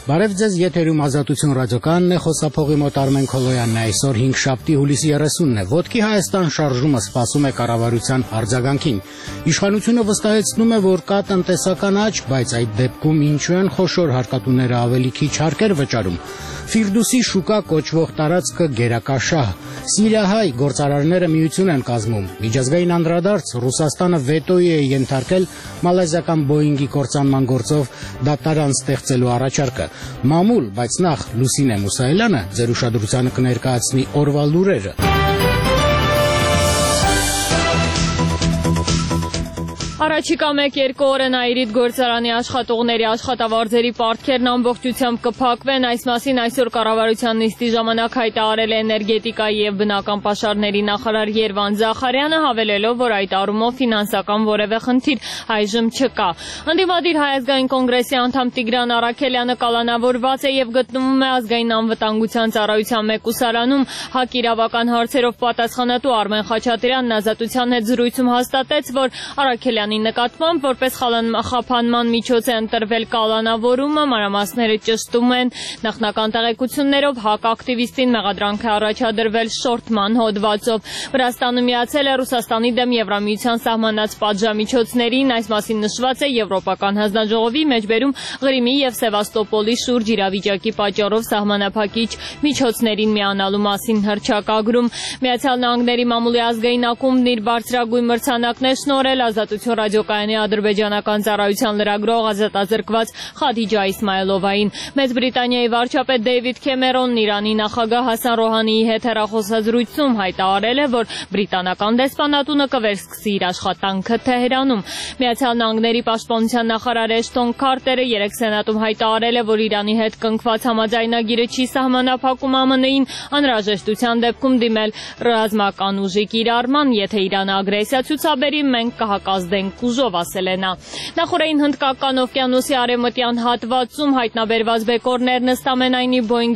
Բարև ձեզ, եթերում Ազատություն ռադիոկայանն է, խոսափողի մոտ Արմեն Քոլոյանն է, այսօր 5 շաբթի հուլիսի 30-ն է, ոտքի Հայաստան շարժումը սպասում է կառավարության արձագանքին։ Իշխանությունը վստահեցնում է, որ կա տնտեսական աճ, բայց այդ դեպքում ինչու են խոշոր հարկատուները ավելի քիչ հարկեր վճարում։ Ֆիրդուսի շուկա կոչվող տարածքը գերակաշահ, սիրիահայ գործարարները միություն են կազմում, միջազգային անդրադարձ Ռուսաստանը վետոյի է ենթարկել մալազիական Boeing-ի կործանման գործով դատարան ստեղծելու առաջարկը։ Մամուլ, բայց նախ Լուսինե Մուսայելյանը ձեր ուշադրությանը կներկայացնի օրվա լուրերը։ Առաջիկա 1-2 օրը Նաիրիդ գործարանի աշխատողների աշխատավարձերի պարտքերն ամբողջությամբ կփակվեն, այս մասին այսօր կառավարության նիստի ժամանակ հայտարարել է էներգետիկայի եւ բնական պաշարների նախարար Երվան Զախարյանը, հավելելով, որ այդ առումով ֆինանսական որևէ խնդիր այժմ չկա։ Ընդդիմադիր Հայ ազգային կոնգրեսի անդամ Տիգրան Առաքելյանը կալանավորված է եւ գտնվում է ազգային անվտանգության ծառայության մեկուսարանում։ ՀԱԿ իրավական հարցերով պատասխանատու Արմեն Խաչատրյանն Ազատության հետ զրույցում հաստատեց, որ Առաքելյանի նկատմամբ որպես խափանման միջոց է ընտրվել կալանավորումը, մանրամասները ճշտում են։ Նախնական տեղեկություններով ՀԱԿ ակտիվիստին մեղադրանք է առաջադրվել շորթման հոդվածով։ Վրաստանը միացել է Ռուսաստանի դեմ Եվրամիության սահմանած պատժամիջոցներին, այս մասին նշված է Եվրոպական հանձնաժողովի մեջբերում Ղրիմի եւ Սևաստոպոլի շուրջ իրավիճակի պատճառով սահմանափակիչ միջոցներին միանալու մասին հռչակագրում։ Միացյալ Նահանգների մամուլի ազգային ակումբն իր բարձրագույն մրցանակն է շնորհել Ազատություն ռադիոկայանի ադրբեջանական ծառայության լրագրող ազատազրկված Խադիջա Իսմայելովային։ Մեծ Բրիտանիայի վարչապետ Դեյվիդ Քեմերոնն Իրանի նախագահ Հասան Ռոհանիի հետ հեռախոսազրույցում հայտարարել է, որ բրիտանական դեսպանատունը կվերսկսի իր աշխատանքը Թեհրանում։ Միացյալ Նահանգների պաշտպանության նախարար Էշտոն Քարտերը երեկ Սենատում հայտարարել է, որ Իրանի հետ կնքված համաձայնագիրը չի սահմանափակում ԱՄՆ-ին անհրաժեշտության դեպքում դիմել ռազմական ուժի կիրառման, եթե Իրանը ագրեսիա ցուցաբերի, մենք կհակազդենք ուժով, ասել է նա։ Նախորդին Հնդկական օվկիանոսի արևմտյան հատվածում հայտնաբերված բեկորներն ըստ ամենայնի Boeing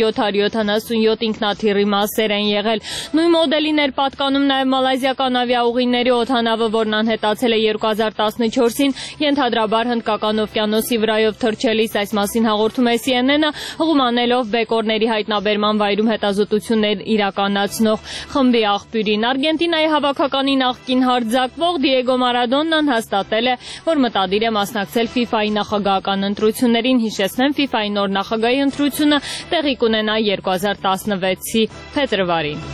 777 ինքնաթիռի մասեր են եղել։ Նույն մոդելին էր պատկանում նաև մալազիական ավիաուղիների օդանավը, որն անհետացել է 2014-ին, ենթադրաբար Հնդկական օվկիանոսի վրայով թռչելիս, այս մասին հաղորդում է CNN-ը, հղումանելով բեկորների հայտնաբերման վայրում հետազոտություններ իրականացնող խմբի աղբյուրին։ Արգենտինայի հավաքականի նախկին հարձակվող Դիեգո Մարադոննան հաստատել է, որ մտադիր է մասնակցել FIFA-ի նախագահական ընտրություններին, հիշեցնեմ, FIFA-ի նոր նախագահի ընտրությունը տեղի կունենա 2016-ի փետրվարին։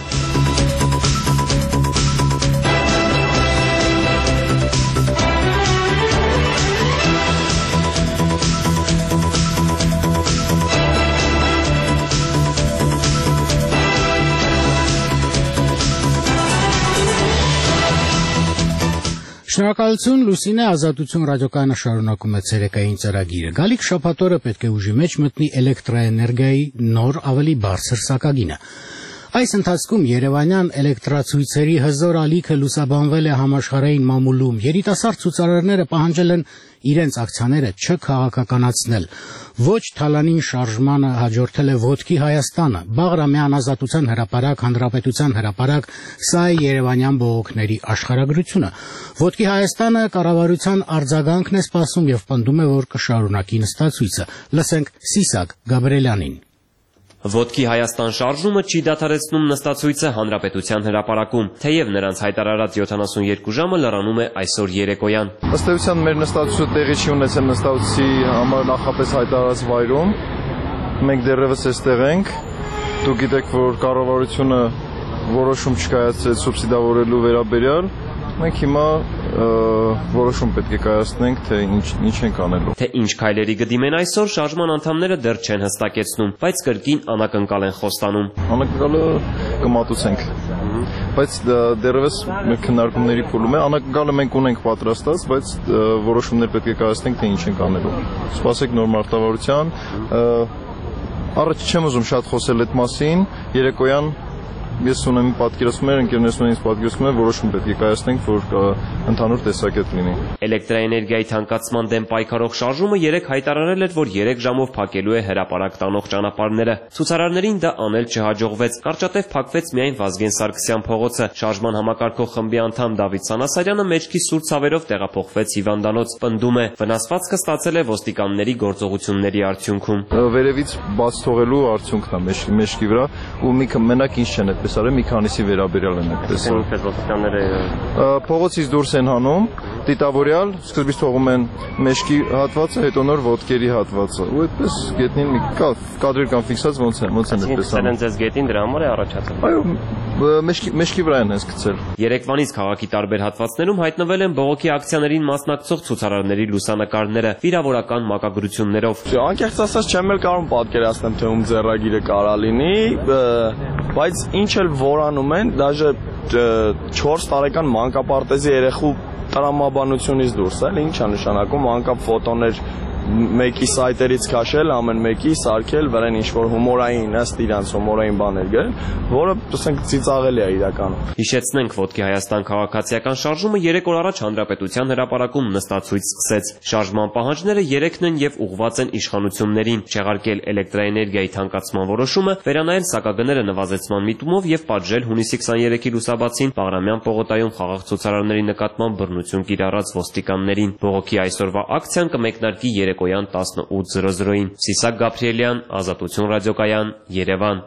Շնորհակալություն, Լուսինե, Ազատություն ռադիոկայանը շարունակում է ցերեկային ծրագիրը։ Գալիք շաբաթօրը պետք է ուժի մեջ մտնի էլեկտրաէներգիայի նոր ավելի բարձր սակագինը։ Այս ընթացքում Երևանյան էլեկտրացույցերի հզոր ալիքը լուսաբանվել է համաշխարհային մամուլում։ Երիտասարդ ցուցարարները պահանջել են իրենց ակցիաները չքաղաքականացնել։ Ոչ թալանին շարժմանը հաջորդել է ոտքի Հայաստանը, Բաղրամյան ազատության հրապարակ, Հանրապետության հրապարակ, սա է Երևանյան բողոքների աշխարհագրությունը։ Ոտքի Հայաստանը կառավարության արձագանքն է սպասում եւ պնդում է, որ կշարունակի նստացույցը։ Լսենք Սիսակ Գաբրելյանին։ Ոտքի Հայաստան շարժումը չի դադարեցնում նստացույցը Հանրապետության հրապարակում, թեև նրանց հայտարարած 72 ժամը լրանում է այսօր երեկոյան։ Ըստ էության մեր նստացույցը տեղի չի ունեցել նստացույցի համար նախապես հայտարարած վայրում։ Մենք դեռևս այստեղ ենք։ Դուք գիտեք, որ կառավարությունը որոշում չկայացրեց սուբսիդավորելու վերաբերյալ։ Մենք հիմա որոշում պետք է կայացնենք, թե ինչ ենք անելու։ Թե ինչ քայլերի կդիմեն այսօր, շարժման անդամները դեռ չեն հստակեցնում, բայց կրկին անակնկալ են խոստանում։ Անակնկալը կմատուցենք, բայց դեռևս մեր քննարկումների փուլում է։ Անակնկալը մենք ունենք պատրաստած, բայց որոշումներ պետք է կայացնենք, թե ինչ ենք անելու։ Սպասեք նոր մարտավարության։ Առաջ չեմ ուզում շատ խոսել այդ մասին, երեկոյան ես ունեմ պատկերացումներ, ընկերներս ունեն ինձ պատկերացումներ, որոշում պետք է կայացնենք, որ ընդհանուր տեսակետ լինի։ Էլեկտրաէներգիայի թանկացման դեմ պայքարող շարժումը 3 հայտարարել էր, որ 3 ժամով փակելու է հրապարակ տանող ճանապարհները։ Ցուցարարներին դա անել չհաջողվեց։ Կարճատև փակվեց միայն Վազգեն Սարգսյան փողոցը։ Շարժման համակարգող խմբի անդամ Դավիթ Սանասարյանը մեջքի սուր ցավերով տեղափոխվեց հիվանդանոց։ Պնդում է, վնասվածքը ստացել է ոստիկանների գործողությունների արդյունքում։ Վերևից բաց թողելու արդյունքն է մեջքի վրա ու մենակ ինչ չեն այդպես արել, մի քանիսի վերաբերյալ են այդպես։ Փողոցից դուրս են հանում, դիտավորյալ, սկզբից թողում են մեջքի հատվածը, հետո նոր ոտքերի հատվածը։ Ու այդպես գետնին մի կադրեր կան ֆիքսած ոնց են այդպես անում։ Ձեզ գետին դրա համար է առաջացել։ Այո, մեջքի վրա են հենց գցել։ Երեկվանից քաղաքի տարբեր հատվածներում հայտնվել են բողոքի ակցիաներին մասնակցող ցուցարարների լուսանկարները վիրավորական մակագրություններով։ Անկեղծ ասած չեմ էլ կարող պատկերացնել, թե ում ձեռագիրը կարա լինի, բայց ինչ էլ որանում են, դաժե 4 տարեկան մանկապարտեզի երեխու տրամաբանությունից դուրս էլ ինչ է նշանակում անկապ ֆոտոներ մեկի սայթերից քաշել, ամեն մեկի սարքել, վրան ինչ-որ հումորային, ըստ իրանց հումորային բաներ գրել, որը ասենք ծիծաղելի է իրականում։ Հիշեցնենք, Ոտքի Հայաստան քաղաքացիական շարժումը 3 օր առաջ Հանրապետության հրապարակում նստացույց սկսեց։ Շարժման պահանջները 3-ն են եւ ուղղված են իշխանություններին՝ չեղարկել էլեկտրաէներգիայի թանկացման որոշումը, վերանայել սակագները նվազեցման միտումով եւ պատժել հունիսի 23-ի լուսաբացին Բաղրամյան պողոտայում խաղաղ ցուցարարների նկատմամբ բռնություն կիրառած ոստիկաններին։ Բողոքի այսօրվա ակցիան կմեկնարկի երեկոյան 18:00-ին։ Սիսակ Գաբրիելյան, Ազատություն ռադիոկայան, Երևան։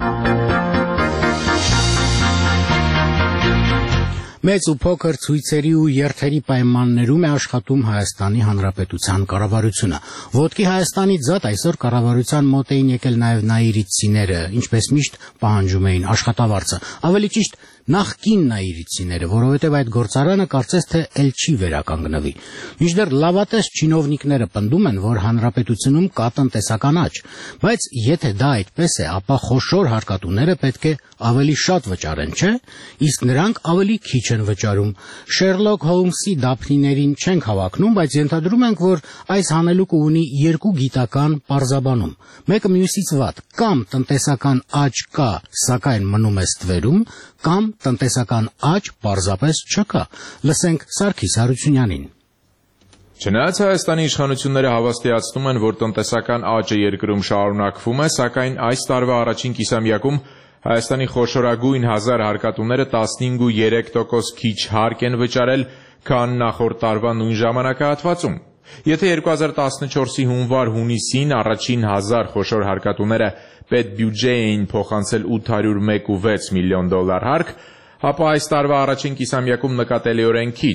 Մեծ ու փոքր ցույցերի ու երթերի պայմաններում է աշխատում Հայաստանի Հանրապետության կառավարությունը։ Ոտքի Հայաստանի ձատ այսօր կառավարության մոտ էին եկել նաև նաիրիցիները, ինչպես միշտ պահանջում էին աշխատավարձը։ Ավելի ճիշտ նախկին նաիրիցիները, որովհետև այդ գործարանը կարծես թե ել չի վերականգնվի։ Մինչդեռ լավատես չինովնիկները պնդում են, որ հանրապետությունում կա տնտեսական աճ, բայց եթե դա այդպես է, ապա խոշոր հարկատուները պետք է ավելի շատ վճարեն, չէ՞։ Իսկ նրանք ավելի քիչ են վճարում։ Շերլոկ Հոլմսի դափնիներին չենք հավակնում, բայց ենթադրում ենք, որ այս հանելուկը ունի երկու գիտական պարզաբանում։ Մեկը մյուսից վատ, կամ տնտեսական աճ կա, սակայն մնում է ստվերում, կամ տնտեսական աճ պարզապես չկա։ Լսենք Սարգիս Հարությունյանին։ Չնայած Հայաստանի իշխանությունները հավաստիացնում են, որ տնտեսական աճը երկրում շարունակվում է, սակայն այս տարվա առաջին կիսամյակում Հայաստանի խոշորագույն 1000 հարկատուները 15.3% քիչ հարկ են վճարել, քան նախորդ տարվա նույն ժամանակահատվածում։ Եթե 2014-ի հունվար-հունիսին առաջին 1000 խոշոր հարկատուները պետբյուջե էին փոխանցել $801.6 միլիոն հարկ, ապա այս տարվա առաջին կիսամյակում նկատելիորեն քիչ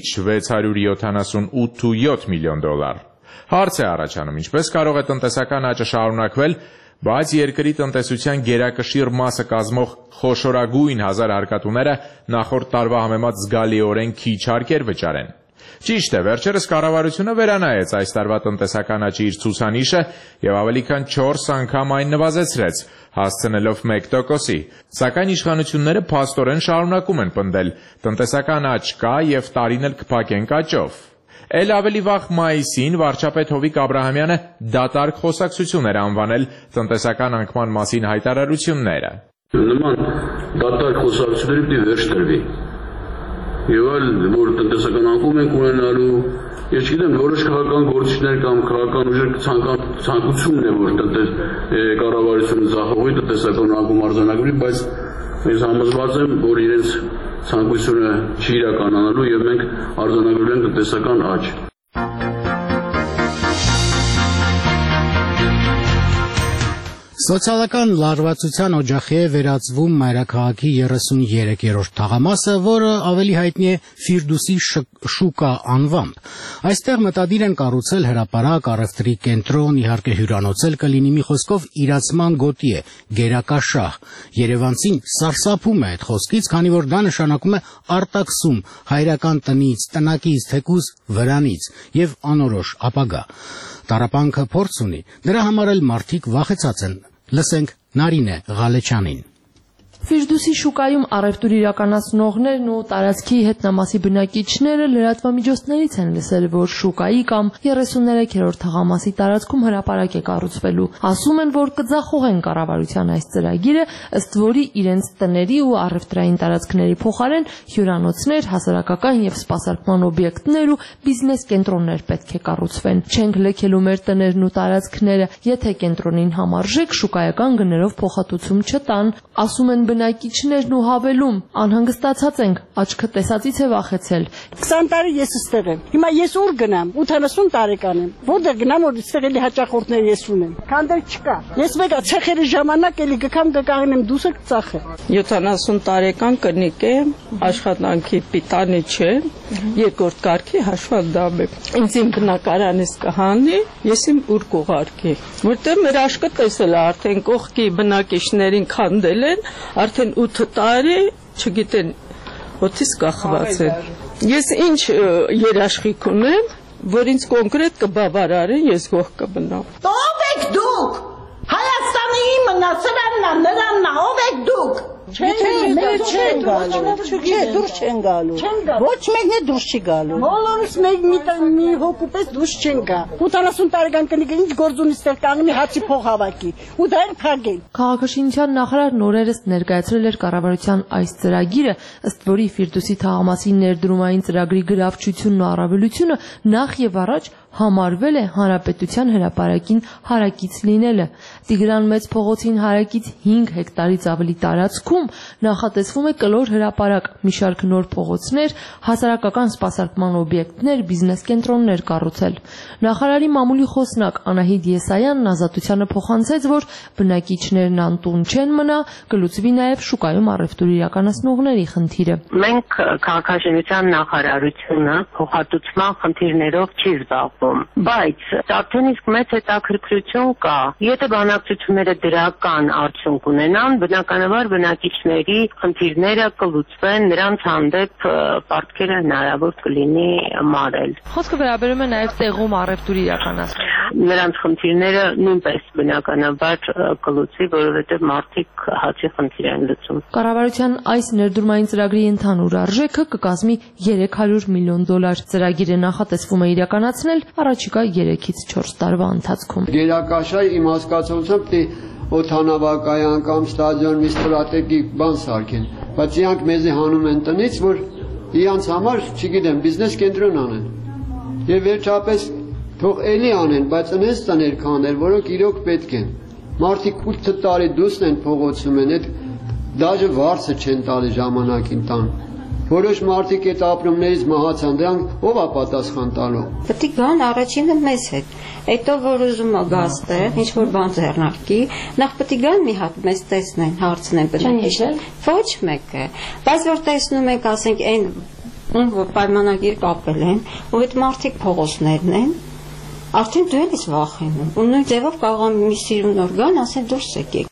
$678.7 միլիոն։ Հարց է առաջանում, ինչպես կարող է տնտեսական աճը շարունակվել, բայց երկրի տնտեսության գերակշիռ մասը կազմող խոշորագույն 1000 հարկատուները նախորդ տարվա համեմատ զգալիորեն քիչ հարկեր վճարեն։ Ճիշտ է, վերջերս կառավարությունը վերանայեց այս տարվա տնտեսական աճի իր ցուցանիշը եւ ավելի քան 4 անգամ այն նվազեցրեց, հասցնելով 1%-ի, սակայն իշխանությունները փաստորեն շարունակում են պնդել, տնտեսական աճ կա եւ տարին էլ կփակենք աճով։ Էլ ավելի վաղ մայիսին վարչապետ Հովիկ Աբրահամյանը դատարկ խոսակցություն էր անվանել տնտեսական անկման մասին հայտարարությունները։ Նման դատարկ խոսակցությունների պիտի վերջ տրվի։ Եվ այլ, որ տնտեսական անկում ենք ունենալու, ես չգիտեմ, որոշ քաղաքական գործիչներ կամ քաղաքական ուժեր ցանկությունն է, որ կառավարությունը ձախողի տնտեսական անկում արձանագրի, բայց ես համոզված եմ, որ իրենց ցանկությունը չի իրականանալու եւ մենք արձանագրել ենք տնտեսական աճ։ Սոցիալական լարվածության օջախի է վերածվում մայրաքաղաքի 33-րդ թաղամասը, որը ավելի հայտնի է Ֆիրդուսի շուկա անվամբ։ Այստեղ մտադիր են կառուցել հրապարակ, առևտրի կենտրոն, իհարկե հյուրանոցել կլինի, մի խոսքով իրացման գոտի է, գերակաշահ։ Երևանցին սարսափում է այդ խոսքից, քանի որ դա նշանակում է արտաքսում հայրական տնից, տնակից, թեկուզ վրանից եւ անորոշ ապագա։ Տառապանքը փորձ ունի, դրա համար էլ մարդիկ վախեցած են։ Լսենք Նարինե Ղալեչյանին։ Ֆիրդուսի շուկայում առևտուր իրականացնողներն ու տարածքի հետնամասի բնակիչները լրատվամիջոցներից են լսել, որ շուկայի կամ 33-րդ թաղամասի տարածքում հրապարակ է կառուցվելու։ Ասում են, որ կձախողեն կառավարության այս ծրագիրը, ըստ որի իրենց տների ու առևտրային տարածքների փոխարեն հյուրանոցներ, հասարակական եւ սպասարկման օբյեկտներ ու բիզնես կենտրոններ պետք է կառուցվեն։ Չենք լքելու մեր տներն ու տարածքները, եթե կենտրոնին համարժեք շուկայական գներով փոխհատուցում չտան, ասում են բնակիչներն ու հավելում, անհանգստացած ենք, աչքը տեսածից է վախեցել։ 20 տարի ես ստեղ եմ։ Հիմա ես ուր գնամ, 80 տարեկան եմ։ Որտեղ գնամ, որ ստեղ էլի հաճախորդներ ես ունեմ։ Քանդել չկա։ Ես մեկա ցեխերի ժամանակ էլի գկամ կկաղնեմ դուսը կծախե։ 70 տարեկան կնիկ եմ, աշխատանքի պիտանի չեմ, երկրորդ կարգի հաշվանդամ եմ։ Ինձ իմ բնակարանից կհանի, ես իմ ուր կուղարկի։ Որտեղ մեր աշկը տեսել է արդեն կողքի բնակիչներին քանդել են, արդեն 8 տարի, չգիտեն, օդից կախված են։ Ես ինչ երաշխիք ունեմ, որ ինձ կոնկրետ կբավարարեն, ես գոհ կմնամ։ Ո՞վ եք դուք։ Հայաստանի իմն է, սրանն է, նրանն է, ով եք դուք։ Չէ, դուրս չեն գալու։ Ոչ մեկն է դուրս չի գալու։ Բոլորս մի հոգուպես դուրս չեն գա։ 80 տարեկան կնիկը ինչ գործ ունի ստեղ կանգնի հացի փող հավաքի։ Ու դա են փակել։ Քաղաքաշինության նախարարն օրերս ներկայացրել էր կառավարության այս ծրագիրը, ըստ որի Ֆիրդուսի թաղամասի ներդրումային ծրագրի գրավչությունն ու առավելությունը նախ եւ առաջ համարվել է հանրապետության հրապարակին հարակից լինելը։ Տիգրան Մեծ փողոցին հարակից 5 հեկտարից ավելի տարածքում նախատեսվում է կլոր հրապարակ, մի շարք նոր փողոցներ, հասարակական սպասարկման օբյեկտներ, բիզնես կենտրոններ կառուցել։ Նախարարի մամուլի խոսնակ Անահիտ Եսայանն Ազատությանը փոխանցեց, որ բնակիչներն անտուն չեն մնա, կլուծվի նաև շուկայում առևտուր իրականացնողների խնդիրը։ Մենք քաղաքաշինության նախարարությունը փոխհատուցման խնդիրներով չի զբաղվում, բայց արդեն իսկ մեծ հետաքրքրություն կա։ Եթե բանակցությունները դրական արդյունք ունենան, բնականաբար բնակիչների խնդիրները կլուծվեն, նրանց հանդեպ պարտքերը հնարավոր կլինի մարել։ Խոսքը վերաբերում է նաև տեղում առևտուր իրականացնել։ Նրանց խնդիրները նույնպես բնականաբար կլուծվի, որովհետև մարդիկ հացի խնդիր են լուծում։ Կառավարության այս ներդրումային ծրագրի ընդհանուր արժեքը կկազմի $300 միլիոն։ Ծրագիրը նախատեսվում է իրականացնել առաջիկա 3-ից 4 տարվա ընթացքում։ Գերակաշար իմ հասկացությամբ թե օդանավակայան կամ ստադիոն մի ստրատեգիկ բան սարքեն, բայց իրանք մեզի հանում են տնից, որ իրանց համար, չգիտեմ, բիզնես կենտրոն անեն։ Եվ վերջապես թող էլի անեն, բայց ընես տներ քանդել, որոնք իրոք պետք են։ Մարդիկ 8 տարի դուսն են փողոցում են, այդ դաժե վարձը չեն տալի ժամանակին տան։ Որոշ մարդիկ այդ ապրումներից մահացան, դրանք ով է պատասխան տալու։ Պետք է գան առաջինը մեզ հետ։ Հետո որ ուզում է գաստը, ինչ որ բան ձեռնարկի, նախ պետք է գան մի հատ մեզ տեսնեն, հարցնեն բնակիչներ։ Ոչ մեկը, բայց որ տեսնում եք, ասենք այն որ պայմանագիր կապել են, ու այդ մարդիկ փողոցներն են, արդեն դու ես վախենում։ Ու նույն ձևով կարող է մի սիրուն նոր գան, ասեն դուրս եկեք։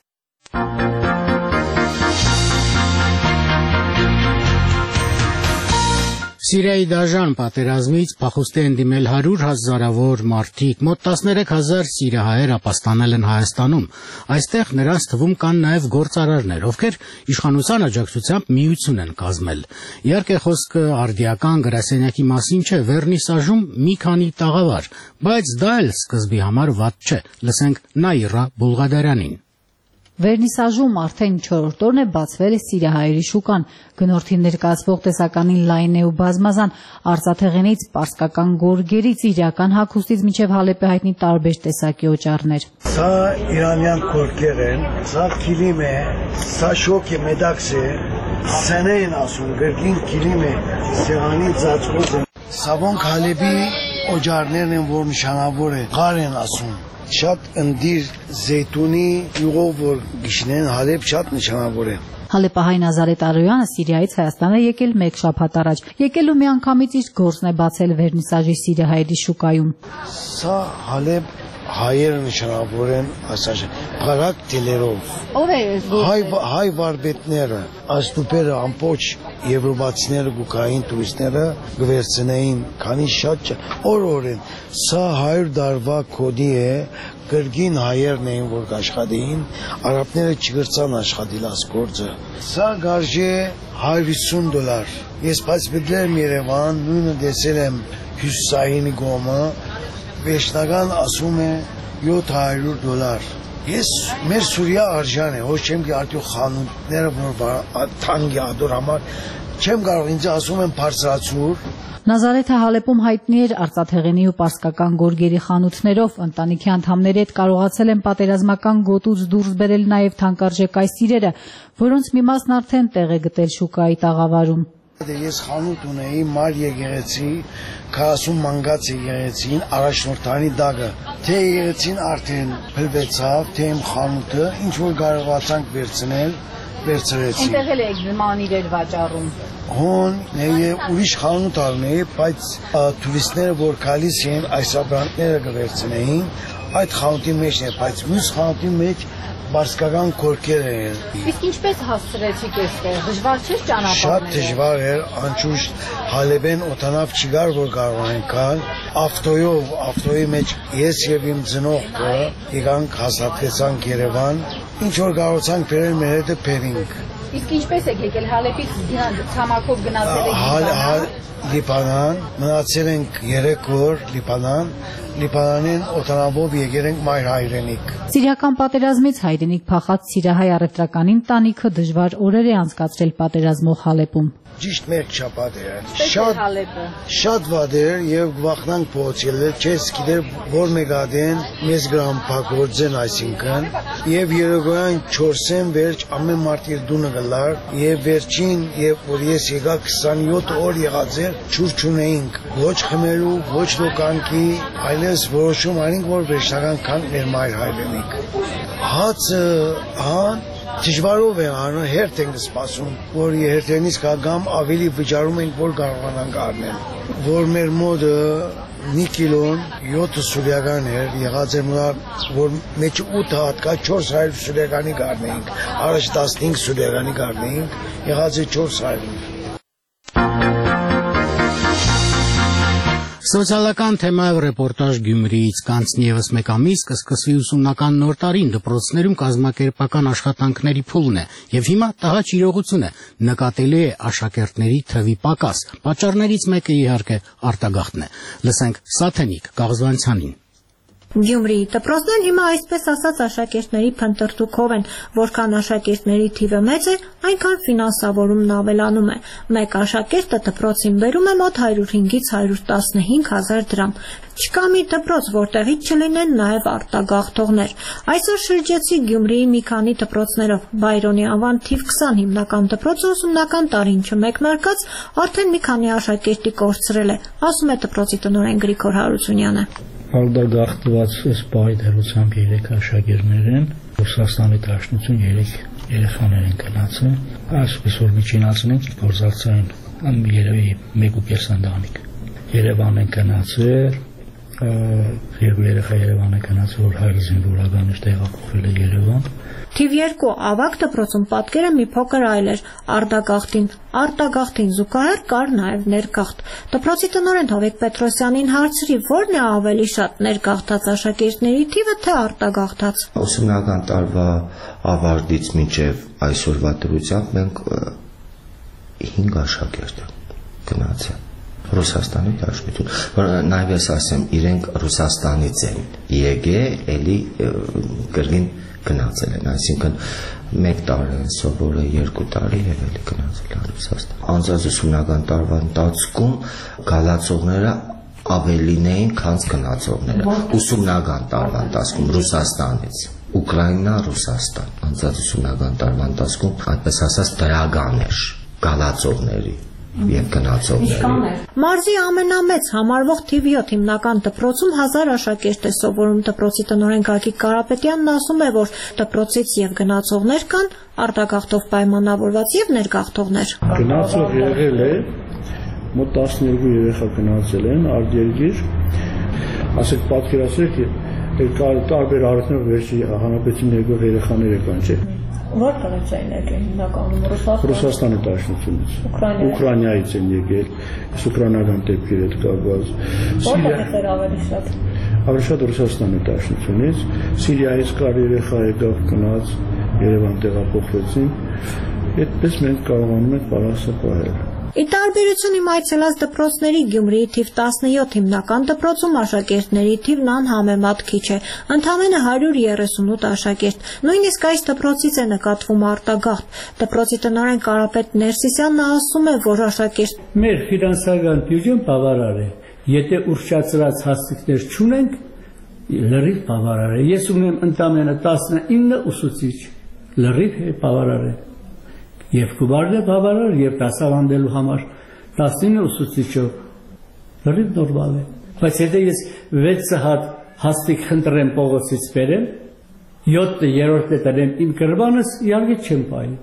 Սիրիայի դաժան պատերազմից փախուստի են դիմել 100,000-ավոր մարդիկ, մոտ 13,000 սիրիահայեր ապաստանել են Հայաստանում։ Այստեղ նրանց թվում կան նաև գործարարներ, ովքեր իշխանության աջակցությամբ միություն են կազմել։ Իհարկե խոսքը արդիական գրասենյակի մասին չէ, վերնիսաժում մի քանի տաղավար, բայց դա էլ սկզբի համար վատ չէ։ Լսենք Նաիրա Բուլղադարյանին։ Վերնիսաժում արդեն 4-րդ օրն է բացվել է սիրիահայերի շուկան։ Գնորդի ներկայացվող տեսականին լայն է ու բազմազան, արծաթեղենից, պարսկական գորգերից, իրական հագուստից մինչև Հալեպի հայտնի տարբեր տեսակի օճառներ։ Սա իրանյան գորգեր են, սա կիլիմ է, սա շոկ է, մեդաքս է, սենե են ասում, գրգին կիլիմ է, սեղանի ծածկոց է։ Սավոնք Հալեպի օճառներն են, որ նշանավոր է, ղար են ասում։ Շատ ընդիր զեյթունի յուղով որ գիշնեն Հալեպ շատ նշանավոր է։ Հալեպահայ Նազարեթ Արոյանը Սիրիայից Հայաստան է եկել մեկ շաբաթ առաջ։ Եկել ու միանգամից իր գործն է բացել վերնիսաժի սիրիահայերի շուկայում։ Սա Հալեպ հայերը նշանավոր են, ասած բարակ տելերով։ Ո՞վ է հայ վարպետները, աստուպերը ամբողջ եվրոպացիները գուկային տուրիստները գվերցնեին, քանի շատ օր են։ Սա 100 տարվա կոդի է, կրկին հայերն էին, որ աշխատեին, արաբները չգրցան աշխատել այս գործը։ Սա գարժե $150։ Ես բայց բդել Երևան, նույնը տեսել եմ Հյուսիսային գոմը, վերջնական ասում է $700։ Ես մեր Սուրիա արժան է, ոչ չեմ գի արդյոք խանութները, որ թանգի ադոր համար, չեմ կարող ինձ ասում եմ բարձրացուր։ Նազարեթը Հալեպում հայտնի էր արծաթեղենի ու պարսկական գորգերի խանութներով, ընտանիքի անդամների հետ կարողացել են պատերազմական գոտուց դուրս բերել նաև թանկարժեք այս իրերը, որոնց մի մասն արդեն տեղ է գտել շուկայի տաղավարում։ Ես խանութ ունեի մար եկեղեցի, 40 մանգած եկեղեցին, առաջնորդանի դագը։ Թե եկեղեցին արդեն փլվեցավ, թե իմ խանութը, ինչ որ կարողացանք վերցնել, վերցրեցի։ Այնտեղ էլ եք նման իրեր վաճառում։ Հոն, ուրիշ խանութ առնեի, բայց տուրիստները, որ գալիս էին, այս ապրանքները կվերցնեին, այդ խանութի մեջն է, բայց մյուս խանութի մեջ Բարսկական կորքեր էին։ Իսկ ինչպես հասցրեցիք այստեղ, դժվար չէր ճանապարհները։ Շատ դժվար էր, անշուշտ Հալեբեն օտանավ չկար, որ կարողանանք գալ, ավտոյի մեջ ես եւ իմ ծնողքը եկանք հաստատվեցանք Երևան, ինչ որ կարողացանք բերել մեր հետը բերինք։ Իսկ ինչպես եք եկել Հալեպից ցամաքով գնացել եք Լիբանան, մնացել ենք 3 օր Լիբանանին օտանավով եկել ենք մայր հայրենիք։ Սիրիական պատերազմից հայրենիք փախած սիրահայ առևտրական ընտանիքը դժվար օրեր է անցկացրել պատերազմող Հալեպում։ Ճիշտ մեկ շաբաթ էր։ Շատ վատ էր եւ վախնանք փոխել, չես գիտեր որ մեգադեն մեզ գրամ փակորձեն այսինքն եւ երեգոյան 4-ին վերջ ամեն մարդ իր դունը գլար եւ վերջին եւ որ ես եկա 27 օր եղած էր ճուր չունեինք ոչ խմելու ոչ լոկանքի այլես որոշում արինք որ վերջնական կան մեր մայր հայրենիք հացը Դժվարով է անում, հերթ ենք սպասում, որ հերթենից կգամ ավելի վճարում ենք, որ կարողանանք առնել։ Որ մեր մոդը մի կիլոն 7 սուրիական էր, եղած էր որ մեջ 8 հատկա 400 սուրիականի կառնեինք, առաջ 15 սուրիականի կառնեինք, եղած է 400։ Սոցիալական թեմայով ռեպորտաժ Գյումրիից կանցնի ևս մեկ ամիս կսկսվի ուսումնական նոր տարին դպրոցներում կազմակերպական աշխատանքների փուլն է եւ հիմա տհաճ իրողություն է նկատելի է աշակերտների թվի պակաս պատճառներից մեկը իհարկե արտագաղթն է լսենք Սաթենիկ Կաղզվանցյանին Գյումրիի դպրոցներն հիմա այսպես ասած աշակերտների փնտրտուքով են, որքան աշակերտների թիվը մեծ է, այնքան ֆինանսավորումն ավելանում է։ Մեկ աշակերտը դպրոցին բերում է մոտ 105-ից 115,000 դրամ։ Չկա մի դպրոց, որտեղից չլինեն նաև արտագաղթողներ։ Այսօր շրջեցի Գյումրիի մի քանի դպրոցներով։ Բայրոնի անվան թիվ 20 հիմնական դպրոցը ուսումնական տարին չմեկնարկած արդեն մի քանի աշակերտի կորցրել է, ասում է դպրոցի տնօրեն Գրիգոր Հարությունյանը։ Արտագաղթված սպայի դերությամբ 3 աշակերտներ են, Ռուսաստանի Դաշնություն 3 երեխաներ են գնացել, այսօր միջինացին են գործակցային երևի 1.5 ընտանիք։ Երևան են գնացել, երկու երեխա Երևան են գնացել, որ հայրը զինվորականներ տեղափոխվել է Երևան։ Թիվ 2 ավագ դպրոցում պատկերը մի փոքր այլ էր արտագաղթին զուգահեռ կար նաև ներգաղթ։ Դպրոցի տնօրեն Հովիկ Պետրոսյանին հարցրի, որն է ավելի շատ ներգաղթած աշակերտների թիվը թե արտագաղթած։ Ուսումնական տարվա ավարտից մինչև այսօրվա դրությամբ մենք 5 աշակերտ գնացել Ռուսաստանի Դաշնություն, որ նաև ես ասեմ, իրենք Ռուսաստանից են եկել, էլի կրկին գնացել են, այսինքն 1 տարի են սովորել, 2 տարի եւ էլի գնացել են Ռուսաստան։ Անցած ուսումնական տարվա ընթացքում գալացողները ավելին էին, քան գնացողները։ Ուսումնական տարվա ընթացքում Ռուսաստանից, Ուկրաինա, Ռուսաստան։ Անցած ուսումնական տարվա ընթացքում այդպես ասած դրական էր գալացողների եւ գնացողների։ Մարզի ամենամեծ համարվող թիվ 7 հիմնական դպրոցում 1000 աշակերտ է սովորում դպրոցի տնօրեն Գագիկ Կարապետյանն ասում է, որ դպրոցից եւ գնացողներ կան, արտագաղթով պայմանավորված եւ ներգաղթողներ։ Գնացող եղել է մոտ 12 երեխա գնացել են արտերգիր, ասեք պատկերացրեք, տարբեր առիթներով վերջի հանրապետությունների երեխաներ կան, չէ։ Որտեղից են եկել հիմնականում Ռուսաստանի Դաշնությունից։ Ուկրաինայից են եկել, այս ուկրաինական դեպքերի հետ կապված։ Որտեղից էր ավելի շատ։ Ավելի շատ Ռուսաստանի Դաշնությունից, Սիրիայից կար երեխա եկավ գնաց, Երևան տեղափոխվեցին։ Այդպես մենք կարողանում ենք բալանսը պահել։ Ի տարբերություն իմ այցելած դպրոցների Գյումրիի թիվ 17 հիմնական դպրոցում աշակերտների թիվն անհամեմատ քիչ է, ընդամենը 138 աշակերտ։ Նույնիսկ այս դպրոցից է նկատվում արտագաղթ։ Դպրոցի տնօրեն Կարապետ Ներսիսյանն ասում է, որ աշակերտ մեր ֆինանսական բյուջեն բավարար է։ Եթե ուռճացրած հաստիկներ չունենք, լրիվ բավարար է։ Ես ունեմ ընդամենը 19 ուսուցիչ, լրիվ բավարար է։ Եվ գումարն է բավարար, եւ դասավանդելու համար 19 ուսուցիչով լրիվ նորմալ է։ Բայց եթե ես 6 հատ հաստիկ խնդրեմ փողոցից բերեմ, 7-րդը դրեմ իմ գրվանս, իհարկե չեմ պահի։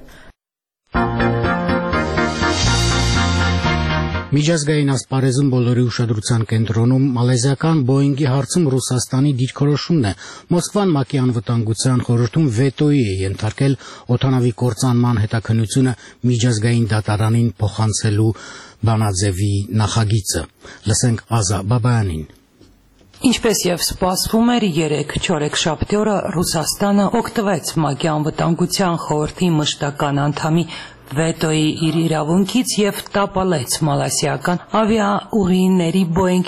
Միջազգային ասպարեզում բոլորի ուշադրության կենտրոնում մալեզիական Boeing-ի հարցում Ռուսաստանի դիրքորոշումն է։ Մոսկվան ՄԱԿ-ի անվտանգության խորհրդում վետոյի է ենթարկել օդանավի կործանման հետաքննությունը միջազգային դատարանին փոխանցելու բանաձևի նախագիծը։ Լսենք Ազա Բաբայանին։ Ինչպես եւ սպասվում էր 3-4 օրը Ռուսաստանը օգտվեց ՄԱԿ-ի անվտանգության խորհրդի մշտական անդամի վետոյի իր իրավունքից եւ տապալեց մալազիական ավիաուղիների Boeing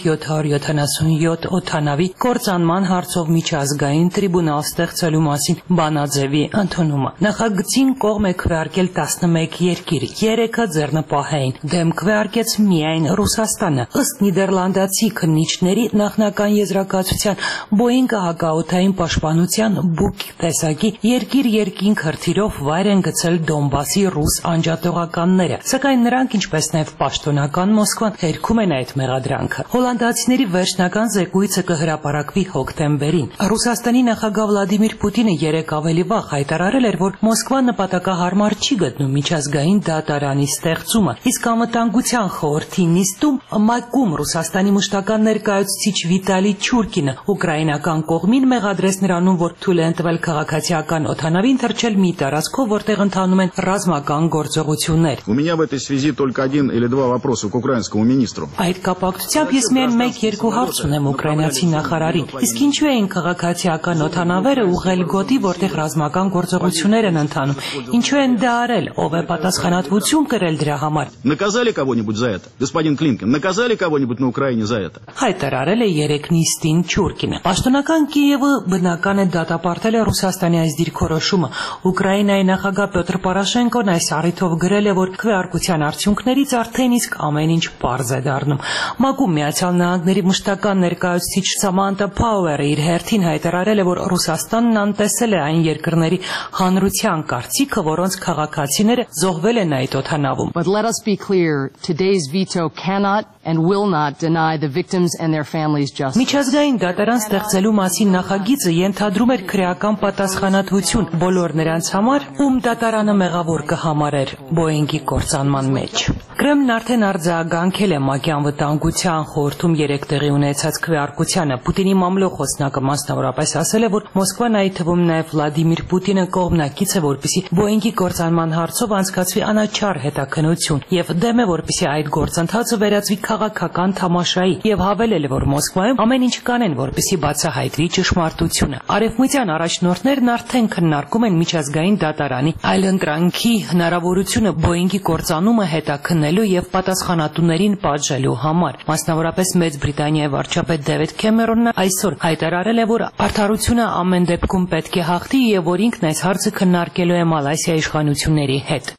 777 օդանավի կործանման հարցով միջազգային տրիբունալ ստեղծելու մասին բանաձևի ընդունումը։ Նախագծին կողմ է քվեարկել 11 երկիր, 3-ը ձեռնպահ էին, դեմ քվեարկեց միայն Ռուսաստանը։ Ըստ նիդերլանդացի քննիչների նախնական եզրակացության Boeing-ը հակաօդային պաշտպանության բուկ տեսակի երկիր-երկինք հրթիռով վայր են գցել Դոնբասի ռուս անջատողականները, սակայն նրանք, ինչպես նաև պաշտոնական Մոսկվան, հերքում են այդ մեղադրանքը։ Հոլանդացիների վերջնական զեկույցը կհրապարակվի հոկտեմբերին։ Ռուսաստանի նախագահ Վլադիմիր Պուտինը երեկ ավելի վաղ հայտարարել էր, որ Մոսկվան նպատակահարմար չի գտնում միջազգային դատարանի ստեղծումը, իսկ անվտանգության խորհրդի նիստում ՄԱԿ-ում Ռուսաստանի մշտական ներկայացուցիչ Վիտալի Չուրկինը ուկրաինական կողմին մեղադրեց նրանում, որ թույլ է ընտրվել քաղաքացիական օդանավին թռչել մի տարածքով, որտեղ ընթանում են ռազմական գործողություններ։ У меня в этой связи только один или два вопроса к украинскому министру. Այդ կապակցությամբ ես միայն 1-2 հարց ունեմ ուկրաինացի նախարարին։ Իսկ ինչու էին քաղաքացիական օդանավերը ուղղել գոտի, որտեղ ռազմական գործողություններ են ընթանում։ Ինչու են դա արել, ով է պատասխանատվություն կրել դրա համար։ Наказали кого-нибудь за это, господин Клинкен? Наказали кого-нибудь на Украине за это? Հայտարարել է երեք նիստին Չուրկինը։ Պաշտոնական Կիևը բնական է դատապարտել է Ռուսաստանի այս դիրքորոշումը։ Ուկրաինայի նախագահ Պյոտր Պորոշենկոն այս առիթով գրել է, որ քվեարկության արդյունքներից արդեն իսկ ամեն ինչ պարզ է դառնում։ ՄԱԿ-ում Միացյալ Նահանգների մշտական ներկայացուցիչ Սամանթա Փաուերը իր հերթին հայտարարել է, որ Ռուսաստանն անտեսել է այն երկրների հանրության կարծիքը, որոնց քաղաքացիները զոհվել են այդ օդանավում։ But let us be clear, today's veto cannot and will not deny the victims and their families justice. Միջազգային դատարան ստեղծելու մասին նախագիծը ենթադրում էր քրեական պատասխանատվություն բոլոր նրանց համար, ում դատարանը մեղավոր կհամարեր Boeing-ի կործանման մեջ։ Կրեմլն արդեն արձագանքել է ՄԱԿ-ի անվտանգության խորհրդում երեք տեղի ունեցած քվեարկությանը։ Պուտինի մամլոյ խոսնակը մասնավորապես ասել է, որ Մոսկվան, այդ թվում նաև Վլադիմիր Պուտինը կողմնակից է, որպեսզի Boeing-ի կործանման հարցով անցկացվի անաչառ հետաքննություն եւ դեմ է, որպեսզի այդ գործընթացը վերածվի քաղաքական թամաշայի եւ հավելել է, որ Մոսկվայում ամեն ինչ կանեն, որպեսզի բացահայտվի ճշմարտությունը։ Արևմտյան առաջնորդներն արդեն քննարկում են միջազգային դատարանի այլընտրանքի հնարավորությունը Boeing-ի կործանումը հետաքննելու եւ պատասխանատուներին պատժելու համար։ Մասնավորապես Մեծ Բրիտանիայի վարչապետ Դեվիդ Քեմերոնն այսօր հայտարարել է, որ արդարությունը ամեն դեպքում պետք է հաղթի եւ որ ինքն այս հարցը քննարկելու է Մալայսիայի իշխանությունների հետ։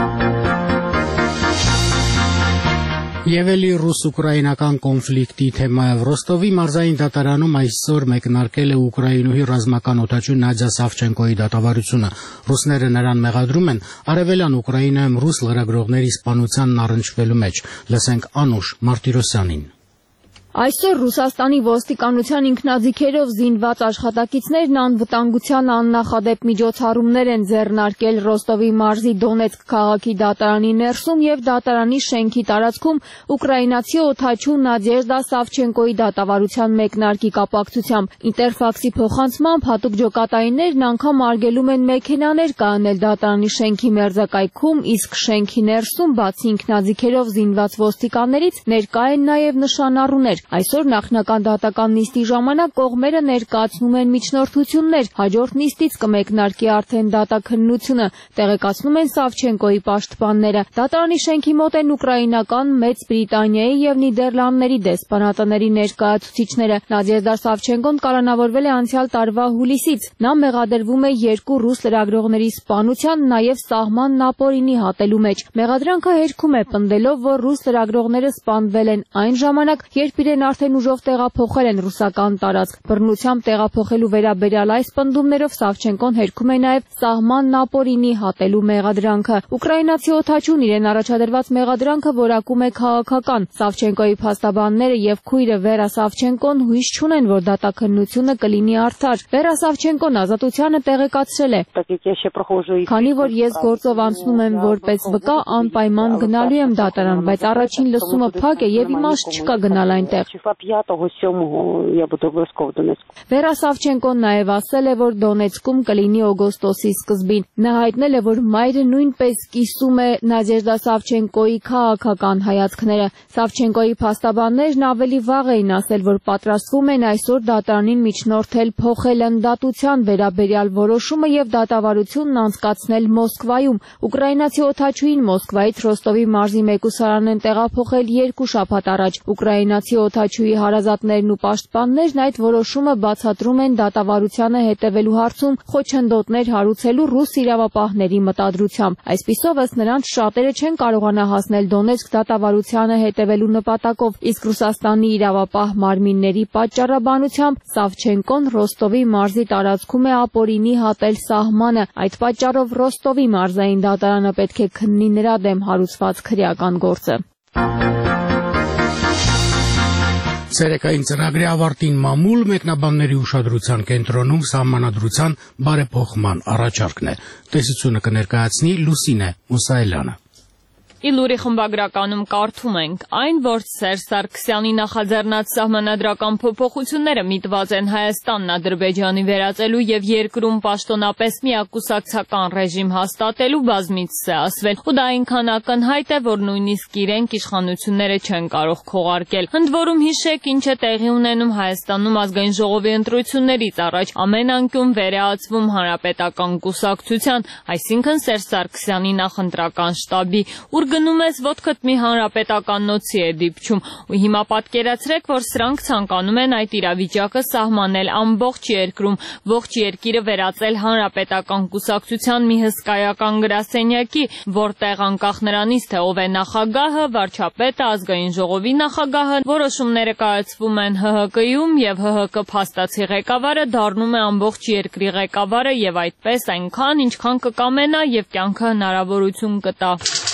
Եվ էլի ռուս-ուկրաինական կոնֆլիկտի թեմայով Ռոստովի մարզային դատարանում այսօր մեկնարկել է ուկրաինուհի ռազմական օդաչու Նադյա Սավչենկոյի դատավարությունը։ Ռուսները նրան մեղադրում են արևելյան Ուկրաինայում ռուս լրագրողների սպանությանն առնչվելու մեջ։ Լսենք Անուշ Մարտիրոսյանին։ Այսօր Ռուսաստանի ոստիկանության ինքնաձիգերով զինված աշխատակիցներն անվտանգության աննախադեպ միջոցառումներ են ձեռնարկել Ռոստովի մարզի Դոնեցկ քաղաքի դատարանի ներսում եւ դատարանի շենքի տարածքում ուկրաինացի օդաչու Նադեժդա Սավչենկոյի դատավարության մեկնարկի կապակցությամբ։ Ինտերֆաքսի փոխանցմամբ հատուկ ջոկատայիններն անգամ արգելում են մեքենաներ կայանել դատարանի շենքի մերձակայքում, իսկ շենքի ներսում բացի ինքնաձիգերով զինված ոստիկաններից ներկա են նաեւ նշանառուներ։ Այսօր նախնական դատական նիստի ժամանակ կողմերը ներկայացնում են միջնորդություններ, հաջորդ նիստից կմեկնարկի արդեն դատաքննությունը, տեղեկացնում են Սավչենկոյի պաշտպանները։ Դատարանի շենքի մոտ են ուկրաինական, Մեծ Բրիտանիայի եւ Նիդերլանդների դեսպանատների ներկայացուցիչները։ Նադեժդա Սավչենկոն կալանավորվել է անցյալ տարվա հուլիսից։ Նա մեղադրվում է 2 ռուս լրագրողների սպանության, նաեւ սահման Նապորինի հատելու մեջ։ Մեղադրանքը հերքում է պնդելով, որ ռուս լրագրողները սպանվել են այն ժամանակ, երբ իրեն արդեն ուժով տեղափոխել են ռուսական տարածք։ Բռնությամբ տեղափոխելու վերաբերյալ այս պնդումներով Սավչենկոն հերքում է նաև սահման Նապորինի հատելու մեղադրանքը։ Ուկրաինացի օդաչուն իրեն առաջադրված մեղադրանքը որակում է քաղաքական։ Սավչենկոյի փաստաբանները եւ քույրը Վերա Սավչենկոն հույս չունեն, որ դատաքննությունը կլինի արդար։ Վերա Սավչենկոն ազատությանը տեղեկացրել է. «Քանի որ ես գործով անցնում եմ որպես վկա, անպայման գնալու եմ դատարան, բայց առաջին լսումը փակ է եւ իմաստ չկա գնալ այնտեղ»։ Վերա Սավչենկոն նաև ասել է, որ Դոնեցկում կլինի օգոստոսի սկզբին։ Նա հայտնել է, որ մայրը նույնպես կիսում է Նադեժդա Սավչենկոյի քաղաքական հայացքները։ Սավչենկոյի փաստաբաններն ավելի վաղ էին ասել, որ պատրաստվում են այսօր դատարանին միջնորդել փոխել ընդդատության վերաբերյալ որոշումը եւ դատավարությունն անցկացնել Մոսկվայում։ Ուկրաինացի օդաչուին Մոսկվայից Ռոստովի մարզի մեկուսարան են տեղափոխել 2 շաբաթ առաջ։ Ուկրաինացի օդաչուի հարազատներն ու պաշտպաններն այդ որոշումը բացատրում են դատավարությանը հետևելու հարցում խոչընդոտներ հարուցելու ռուս իրավապահների մտադրությամբ։ Այսպիսով ըստ նրանց շատերը չեն կարողանա հասնել Դոնեցկ դատավարությանը հետևելու նպատակով, իսկ Ռուսաստանի իրավապահ մարմինների պատճառաբանությամբ Սավչենկոն Ռոստովի մարզի տարածքում է ապօրինի հատել սահմանը։ Այդ պատճառով Ռոստովի մարզային դատարանը պետք է քննի նրա դեմ հարուցված քրեական գործը։ Ցերեկային ծրագրի ավարտին մամուլ մեկնաբանների ուշադրության կենտրոնում սահմանադրության բարեփոխման առաջարկն է։ Տեսությունը կներկայացնի Լուսինե Մուսայելյանը։ Իլուրի խմբագրականում կարդում ենք. այն, որ Սերժ Սարգսյանի նախաձեռնած սահմանադրական փոփոխությունները միտված են Հայաստանն Ադրբեջանի վերածելու եւ երկրում պաշտոնապես միակուսակցական ռեժիմ հաստատելու բազմիցս է ասվել, ու դա այնքան ակնհայտ է, որ նույնիսկ իրենք իշխանությունները չեն կարող քողարկել։ Ընդ որում հիշեք, ինչ է տեղի ունենում Հայաստանում ազգային ժողովի ընտրություններից առաջ, ամեն անկյուն վեր է ածվում հանրապետական կուսակցության, այսինքն Սերժ Սարգսյանի նախընտրական շտաբի, ուր գնում ես ոտքդ մի հանրապետական նոցի է դիպչում, ու հիմա պատկերացրեք, որ սրանք ցանկանում են այդ իրավիճակը սահմանել ամբողջ երկրում, ողջ երկիրը վերածել հանրապետական կուսակցության մի հսկայական գրասենյակի, որտեղ անկախ նրանից, թե ով է նախագահը, վարչապետը, ազգային ժողովի նախագահը, որոշումները կայացվում են ՀՀԿ-ում եւ ՀՀԿ փաստացի ղեկավարը դառնում է ամբողջ երկրի ղեկավարը եւ այդպես այնքան, ինչքան կկամենա եւ կյանքը հնարավորություն կտա։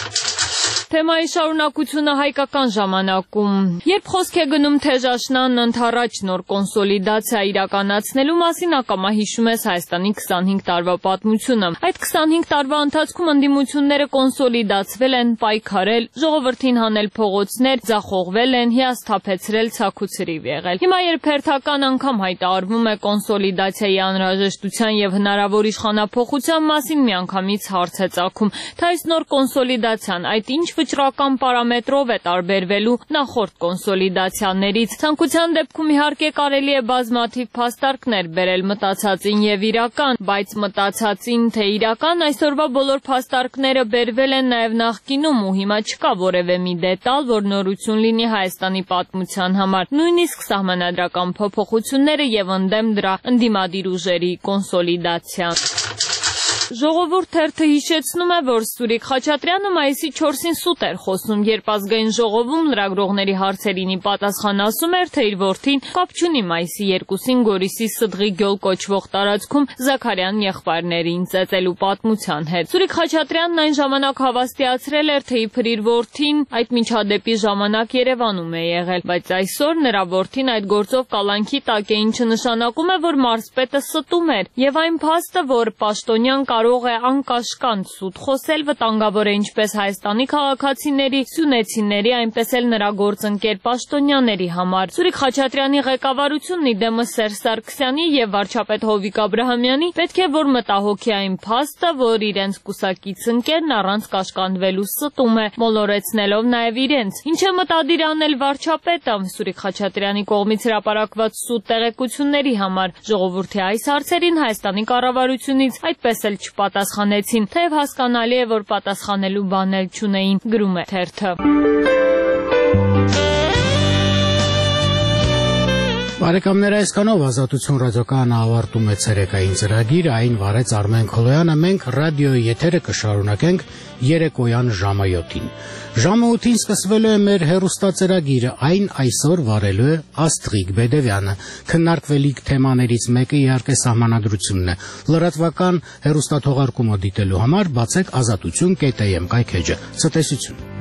Թեմայի շարունակությունը հայկական ժամանակում։ Երբ խոսք է գնում թեժաշնան ընդառաջ նոր կոնսոլիդացիա իրականացնելու մասին, ակամա հիշում ես Հայաստանի 25 տարվա պատմությունը։ Այդ 25 տարվա ընթացքում ընդդիմությունները կոնսոլիդացվել են, պայքարել, ժողովրդին հանել փողոցներ, ձախողվել են, հիասթափեցրել, ցաքուցրիվ եղել։ Հիմա երբ հերթական անգամ հայտարարվում է կոնսոլիդացիայի անհրաժեշտության եւ հնարավոր իշխանափոխության մասին, միանգամից հարց է ծագում, թե այս նոր կոնսոլիդացիան այդ ինչ վճռական պարամետրով է տարբերվելու նախորդ կոնսոլիդացիաներից։ Ցանկության դեպքում իհարկե կարելի է բազմաթիվ փաստարկներ բերել մտածածին եւ իրական, բայց մտածածին թե իրական այսօրվա բոլոր փաստարկները բերվել են նաեւ նախկինում ու հիմա չկա որևէ մի դետալ, որ նորություն լինի Հայաստանի պատմության համար, նույնիսկ սահմանադրական փոփոխությունները եւ ընդդեմ դրա ընդդիմադիր ուժերի կոնսոլիդացիան։ Ժողովուրդ թերթը հիշեցնում է, որ Սուրիկ Խաչատրյանը մայիսի 4-ին սուտ էր խոսում, երբ ազգային ժողովում լրագրողների հարցերին պատասխան ասում էր, թե իր որդին կապ չունի մայիսի 2-ին Գորիսի Սդղի գյուլ կոչվող տարածքում Զաքարյան եղբայրներին ծեծելու պատմության հետ։ Սուրիկ Խաչատրյանն այն ժամանակ հավաստիացրել էր, թե իբր իր որդին այդ միջադեպի ժամանակ Երևանում է եղել, բայց այսօր նրա որդին այդ գործով կալանքի տակ է, ինչը նշանակում է, որ մարզպետը ստում էր, եւ այն փաստը, որ պաշտոնյան կարող է անկաշկանդ սուտ խոսել, վտանգավոր է ինչպես Հայաստանի քաղաքացիների, սյունեցիների, այնպես էլ նրա գործընկեր պաշտոնյաների համար։ Սուրիկ Խաչատրյանի ղեկավարությունն իդեմս Սերժ Սարգսյանի եւ վարչապետ Հովիկ Աբրահամյանի պետք է որ մտահոգի այն փաստը, որ իրենց կուսակից ընկերն առանց կաշկանդվելու ստում է, մոլորեցնելով նաեւ իրենց։ Ինչ է մտադիր անել վարչապետը Սուրիկ Խաչատրյանի կողմից հրապարակված սուտ տեղեկությունների համար։ Ժողովրդի այս հարցերին Հայաստանի կառավարությունից այդպես էլ չպատասխանեցին, թեև հասկանալի է, որ պատասխանելու բան էլ չունեին, գրում է թերթը։ Բարեկամներ, այսքանով Ազատություն ռադիոկայանը ավարտում է ցերեկային ծրագիրը, այն վարեց Արմեն Քոլոյանը, մենք ռադիոյի եթերը կշարունակենք երեկոյան ժամը 7-ին։ Ժամը 8-ին սկսվելու է մեր հեռուստածրագիրը, այն այսօր վարելու է Աստղիկ Բեդևյանը։ Քննարկվելիք թեմաներից մեկը իհարկե սահմանադրությունն է։ Լրատվական հեռուստաթողարկումը դիտելու համար բացեք azatutun.am կայքեջը։ Ցտեսություն։